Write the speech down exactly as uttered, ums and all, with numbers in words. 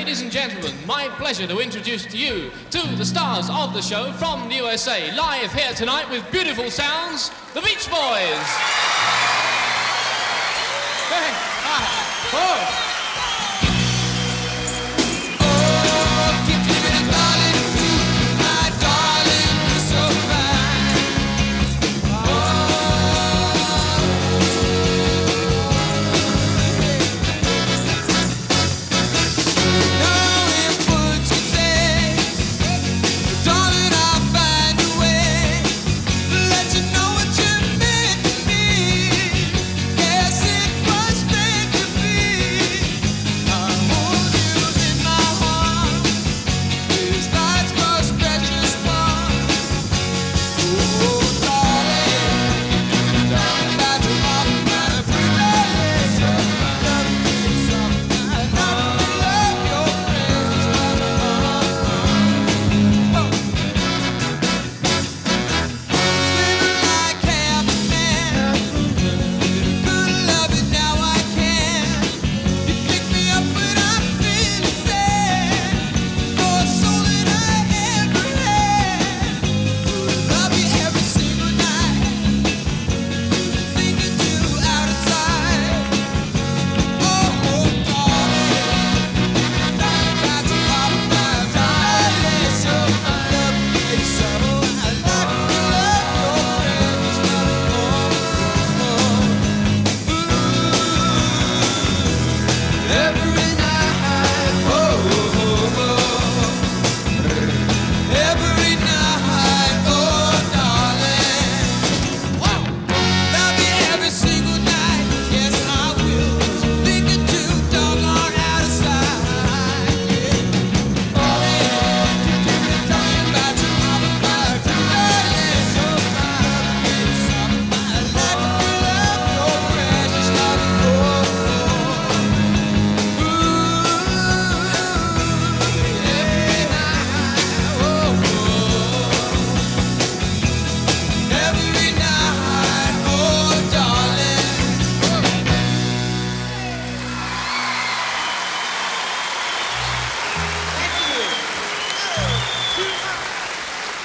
ladies and gentlemen, my pleasure to introduce to you to the stars of the show from the U S A, live here tonight with beautiful sounds, the Beach Boys. Hey, ah, oh.